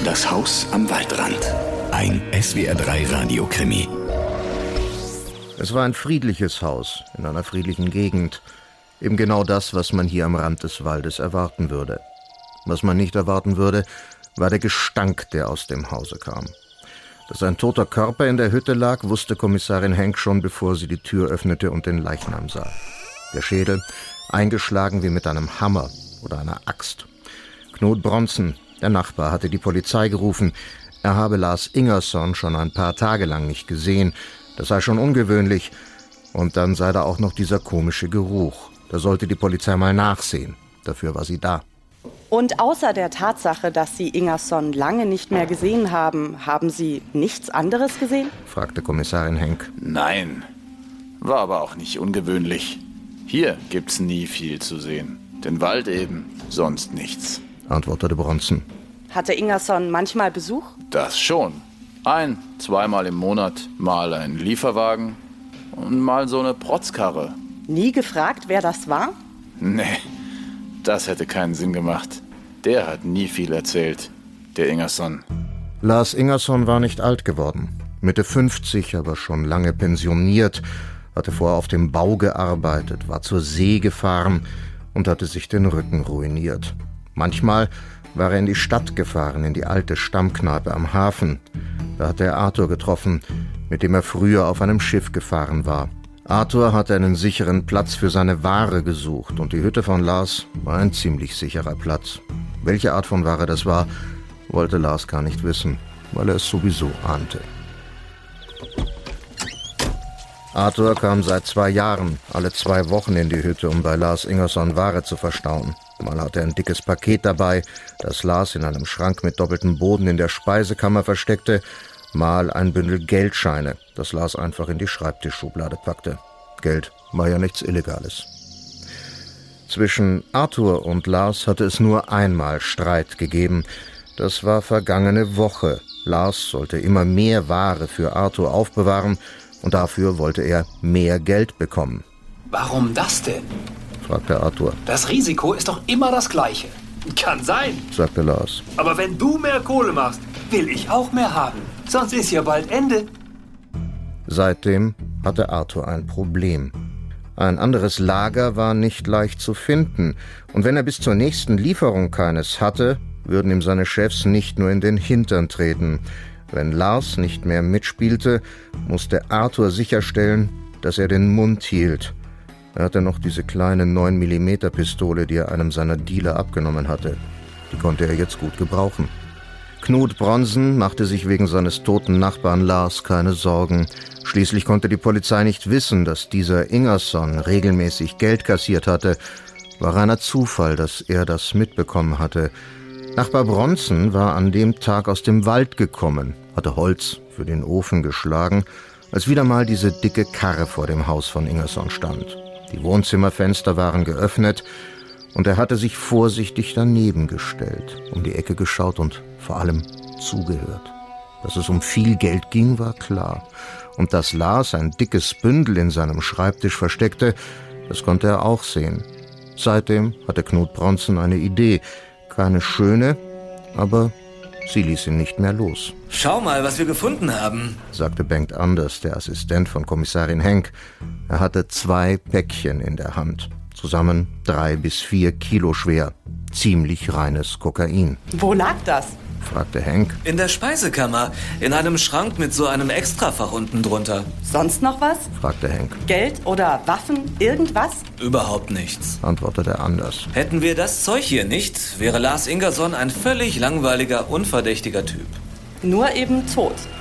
Das Haus am Waldrand. Ein SWR3-Radiokrimi. Es war ein friedliches Haus in einer friedlichen Gegend. Eben genau das, was man hier am Rand des Waldes erwarten würde. Was man nicht erwarten würde, war der Gestank, der aus dem Hause kam. Dass ein toter Körper in der Hütte lag, wusste Kommissarin Henk schon, bevor sie die Tür öffnete und den Leichnam sah. Der Schädel, eingeschlagen wie mit einem Hammer oder einer Axt. Knut Bronzen, der Nachbar, hatte die Polizei gerufen. Er habe Lars Ingerson schon ein paar Tage lang nicht gesehen. Das sei schon ungewöhnlich. Und dann sei da auch noch dieser komische Geruch. Da sollte die Polizei mal nachsehen. Dafür war sie da. Und außer der Tatsache, dass Sie Ingerson lange nicht mehr gesehen haben, haben Sie nichts anderes gesehen? Fragte Kommissarin Henk. Nein, war aber auch nicht ungewöhnlich. Hier gibt's nie viel zu sehen. Den Wald eben, sonst nichts, antwortete Bronzen. Hatte Ingerson manchmal Besuch? Das schon. 1-2 Mal im Monat, mal ein Lieferwagen und mal so eine Protzkarre. Nie gefragt, wer das war? Nee, das hätte keinen Sinn gemacht. Der hat nie viel erzählt, der Ingerson. Lars Ingerson war nicht alt geworden. Mitte 50, aber schon lange pensioniert, hatte vorher auf dem Bau gearbeitet, war zur See gefahren und hatte sich den Rücken ruiniert. Manchmal war er in die Stadt gefahren, in die alte Stammkneipe am Hafen. Da hatte er Arthur getroffen, mit dem er früher auf einem Schiff gefahren war. Arthur hatte einen sicheren Platz für seine Ware gesucht und die Hütte von Lars war ein ziemlich sicherer Platz. Welche Art von Ware das war, wollte Lars gar nicht wissen, weil er es sowieso ahnte. Arthur kam seit 2 Jahren, alle 2 Wochen in die Hütte, um bei Lars Ingerson Ware zu verstauen. Mal hatte er ein dickes Paket dabei, das Lars in einem Schrank mit doppeltem Boden in der Speisekammer versteckte, mal ein Bündel Geldscheine, das Lars einfach in die Schreibtischschublade packte. Geld war ja nichts Illegales. Zwischen Arthur und Lars hatte es nur einmal Streit gegeben. Das war vergangene Woche. Lars sollte immer mehr Ware für Arthur aufbewahren und dafür wollte er mehr Geld bekommen. Warum das denn? Fragte Arthur. Das Risiko ist doch immer das gleiche. Kann sein, sagte Lars. Aber wenn du mehr Kohle machst, will ich auch mehr haben. Sonst ist ja bald Ende. Seitdem hatte Arthur ein Problem. Ein anderes Lager war nicht leicht zu finden. Und wenn er bis zur nächsten Lieferung keines hatte, würden ihm seine Chefs nicht nur in den Hintern treten. Wenn Lars nicht mehr mitspielte, musste Arthur sicherstellen, dass er den Mund hielt. Er hatte noch diese kleine 9mm-Pistole, die er einem seiner Dealer abgenommen hatte. Die konnte er jetzt gut gebrauchen. Knut Bronzen machte sich wegen seines toten Nachbarn Lars keine Sorgen. Schließlich konnte die Polizei nicht wissen, dass dieser Ingerson regelmäßig Geld kassiert hatte. War reiner Zufall, dass er das mitbekommen hatte. Nachbar Bronzen war an dem Tag aus dem Wald gekommen, hatte Holz für den Ofen geschlagen, als wieder mal diese dicke Karre vor dem Haus von Ingerson stand. Die Wohnzimmerfenster waren geöffnet und er hatte sich vorsichtig daneben gestellt, um die Ecke geschaut und vor allem zugehört. Dass es um viel Geld ging, war klar. Und dass Lars ein dickes Bündel in seinem Schreibtisch versteckte, das konnte er auch sehen. Seitdem hatte Knut Bronzen eine Idee. Keine schöne, aber sie ließ ihn nicht mehr los. Schau mal, was wir gefunden haben, sagte Bengt Anders, der Assistent von Kommissarin Henk. Er hatte 2 Päckchen in der Hand. Zusammen 3 bis 4 Kilo schwer. Ziemlich reines Kokain. Wo lag das? fragte Henk. In der Speisekammer, in einem Schrank mit so einem Extrafach unten drunter. Sonst noch was? fragte Henk. Geld oder Waffen, irgendwas? Überhaupt nichts, antwortete Anders. Hätten wir das Zeug hier nicht, wäre Lars Ingerson ein völlig langweiliger, unverdächtiger Typ. Nur eben tot.